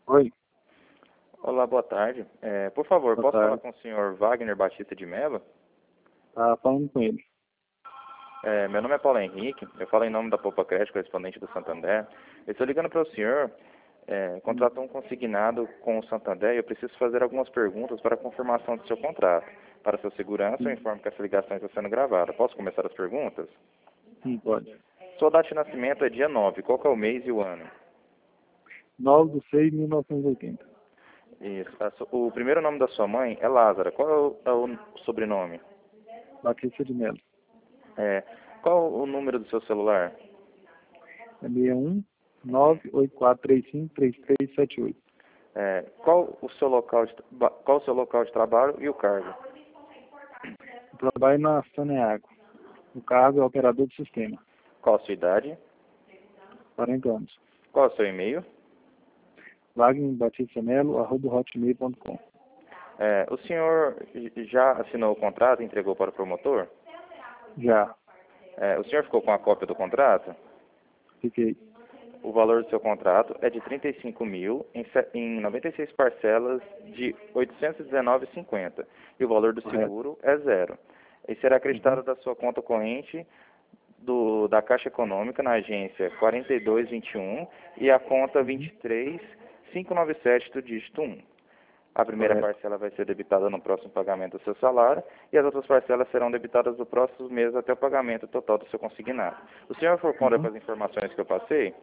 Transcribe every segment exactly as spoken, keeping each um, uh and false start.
Oi, Olá, boa tarde. É, por favor, boa posso falar tarde. com o senhor Wagner Batista de Mello? Tá falando com ele. É, meu nome é Paulo Henrique, eu falo em nome da Poupa Crédito, correspondente do Santander. Eu estou ligando para o senhor, é, Hum, contratou um consignado com o Santander e eu preciso fazer algumas perguntas para a confirmação do seu contrato. Para sua segurança, eu Sim, informo que essa ligação está sendo gravada. Posso começar as perguntas? sim, pode. Sua data de nascimento é dia nove. Qual que é o mês e o ano? nove de seis de mil novecentos e oitenta. Isso. A su- O primeiro nome da sua mãe é Lázara. Qual é o, é o sobrenome? Batista de Melo. É, qual o número do seu celular? É seis um nove oito quatro três cinco três três sete oito. É, qual o seu local de, ba- qual o seu local de trabalho e o cargo? Eu trabalho na Saneago. O cargo é operador de sistema. Qual a sua idade? quarenta anos. Qual o seu e-mail? Wagner Batista Melo, arroba hotmail ponto com. É, o senhor j- já assinou o contrato e entregou para o promotor? Já. É, o senhor ficou com a cópia do contrato? Fiquei. O valor do seu contrato é de trinta e cinco mil em, se- em noventa e seis parcelas de oitocentos e dezenove reais e cinquenta centavos. E o valor do Correto. seguro é zero. E será Uhum. acreditado da sua conta corrente do, da Caixa Econômica na agência quarenta e dois vinte e um e a conta Uhum. vinte e três mil quinhentos e noventa e sete do dígito um. A primeira Correto. parcela vai ser debitada no próximo pagamento do seu salário e as outras parcelas serão debitadas no próximo mês até o pagamento total do seu consignado. O senhor concorda com Uhum. as informações que eu passei?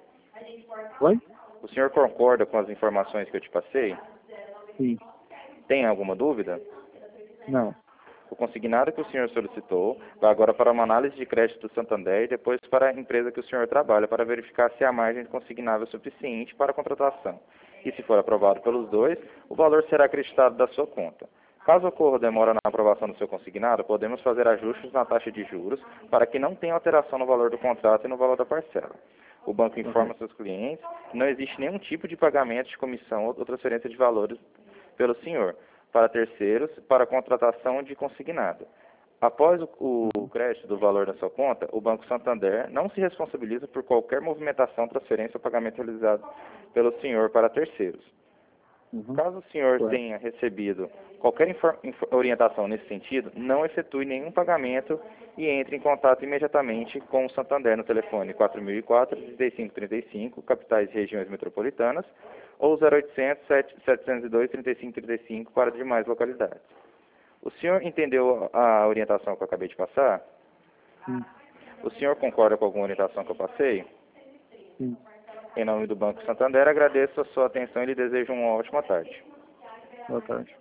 Oi? O senhor concorda com as informações que eu te passei? Sim. Tem alguma dúvida? Não. O consignado que o senhor solicitou vai agora para uma análise de crédito do Santander e depois para a empresa que o senhor trabalha para verificar se a margem consignável é suficiente para a contratação. E se for aprovado pelos dois, o valor será acreditado da sua conta. Caso ocorra demora na aprovação do seu consignado, podemos fazer ajustes na taxa de juros para que não tenha alteração no valor do contrato e no valor da parcela. O banco informa Correto. seus clientes que não existe nenhum tipo de pagamento de comissão ou transferência de valores pelo senhor para terceiros para a contratação de consignado. Após o, o Uhum. crédito do valor da sua conta, o Banco Santander não se responsabiliza por qualquer movimentação, transferência ou pagamento realizado pelo senhor para terceiros. Uhum. Caso o senhor Correto. tenha recebido qualquer infor- infor- orientação nesse sentido, não efetue nenhum pagamento e entre em contato imediatamente com o Santander no telefone quatro mil e quatro, trinta e cinco trinta e cinco, capitais e regiões metropolitanas, ou zero oitocentos, sete- setecentos e dois, trinta e cinco trinta e cinco para demais localidades. O senhor entendeu a orientação que eu acabei de passar? Sim. O senhor concorda com alguma orientação que eu passei? Sim. Em nome do Banco Santander, agradeço a sua atenção e lhe desejo uma ótima tarde. Boa tarde.